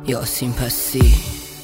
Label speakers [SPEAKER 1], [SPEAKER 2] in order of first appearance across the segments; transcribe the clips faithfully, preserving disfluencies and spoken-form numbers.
[SPEAKER 1] یاسین پسی،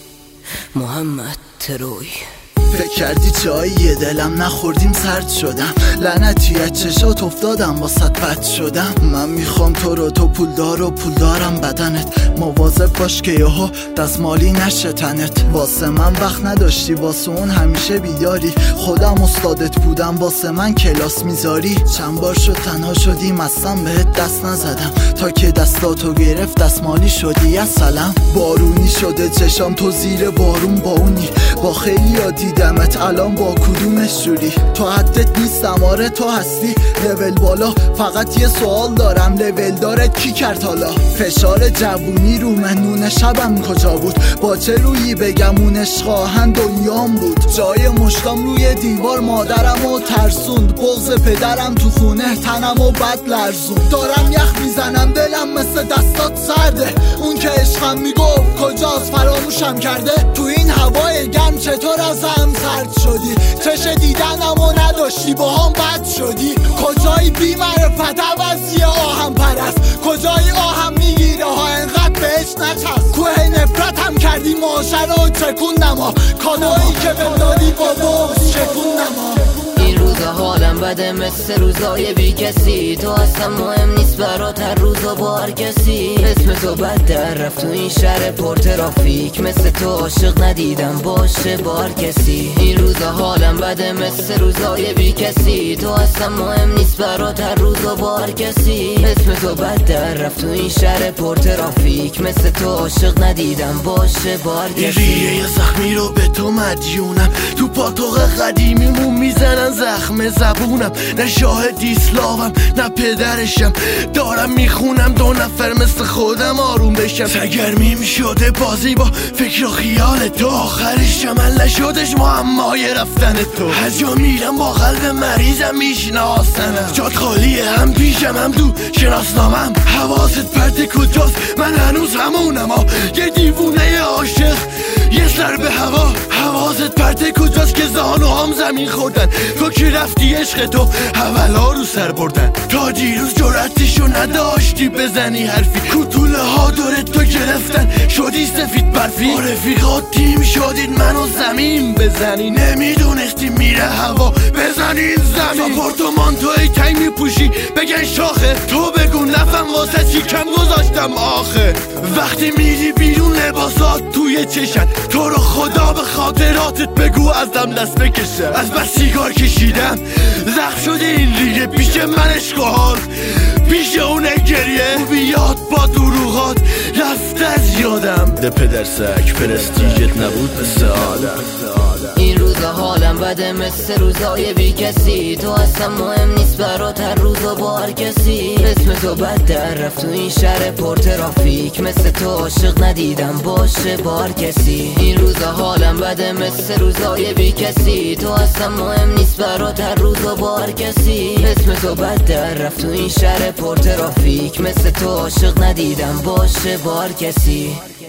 [SPEAKER 1] محمد تروی.
[SPEAKER 2] فکر کردی جایی دلم نخوردیم سرد شدم، لعنتی از چشات افتادم واسط بد شدم. من میخوام تو رو، تو پولدار و پولدارم بدنت، مواظب باش که یهو دستمالی نشه تنت. واسه من وقت نداشتی، واسه اون همیشه بیداری، خودم استادت بودم واسه من کلاس میذاری. چند بار شد تنها شدیم اصلا بهت دست نزدم، تا که دستاتو گرفت دستمالی شدی اصلا. بارونی شده چشام تو زیر بارون با اونی، با خیلی ها دیدمت الان با کدومش جوری. تو حدت نیستم آره تو هستی لول بالا، فقط یه سوال دارم لول دارت کی کرد حالا؟ فشار جوونی رو من نون شبم کجا بود؟ با چه رویی بگم اون عشق آهن دنیام بود؟ جای مشتام روی دیوار مادرم و ترسوند، بغض پدرم تو خونه تنم و بد لرزون. دارم یخ میزنم دلم مثل دستات سرده، اون که عشقم میگفت کجاست فراموشم کرده. تو این هوای گرم چطور ازم سرد شدی؟ چش دیدنم و نداشتی با هم بد شدی. کجایی بی معرفت عوضی آهم پرست، کجایی آهم میگیره ها انقدر بهش نچست. کوه نفرت هم کردی ماشه رو چکوندم ها، کانایی که بنداری با بغض شکوندم ها.
[SPEAKER 1] این روزا حالم بده مثل روزای بی کسی، تو اصلا مهم نیست برات هر روزا با هر کسی. اسم تو بد در رفت تو این شهر پر ترافیک، مثل تو عاشق ندیدم باشه با هر کسی. این روزا حالم بده مثل روزای بی کسی، تو اصلا مهم نیست برات هر روزا با هر کسی. اسم تو بد در رفت تو این شهر پر ترافیک، مثل تو عاشق ندیدم باشه با هر کسی.
[SPEAKER 3] این ریه زخمی رو به تو مدیونم، تو پاتوق قدیمیمون میزنن زخم زبونم. نه شاهد اسلامم نه پدرشم، دارم میخونم دو نفر مثل خودم آروم بشم. سرگرمیم شده بازی با فکر و خیال تو، آخرش عمل نشدش معمای رفتن تو. هر جا میرم با قلب مریضم میشناسنم، جات خالیه هم پیشم هم دو شناسنامم. حواست پرت کجاست من هنوز همونم ها، یه دیوونه عاشق یه سر به هوا. حواست پرت کجاست که زانو هم زمین خوردن، تو که رفتی عشق تو حوالا رو سر بردن. تا دیروز جرأتشو نداشتی بزنی حرفی، کوتوله ها داره تو گرفتن شدی سفید برفی. با رفیقات تیم شدید منو زمین بزنی، نمیدونستی میره هوا بزنین زمین. ساپورتومان تو ای تای میپوشی بگن شاخه، تو بگو نفهم واسه چی کم گذاشتم آخه. وقتی میری بیرون لباسات توی چشن، تو رو خدا به خاطراتت بگو ازم دست بکشه. از بس سیگار کشیدم زخم شده این ریگه، پیش من اشکار پیش اونه گریه. بیاد با دروغات رفت از یادم، ده پدر سک پرستیجت نبود مثل آدم.
[SPEAKER 1] این روزا حالم بده مثل روزای بی کسی، تو اصلا مهم نیست برات هر روزا با هر کسی. اسم تو بد در رفت تو این شهر پر ترافیک، مثل تو عاشق ندیدم باشه با هر کسی. این روزا حالم بده مثل روزای بی کسی، تو اصلا مهم نیست برات هر روزا با هر کسی. اسم تو بد در رفت تو این شهر پر ترافیک، مثل تو عاشق ندیدم باشه با هر کسی.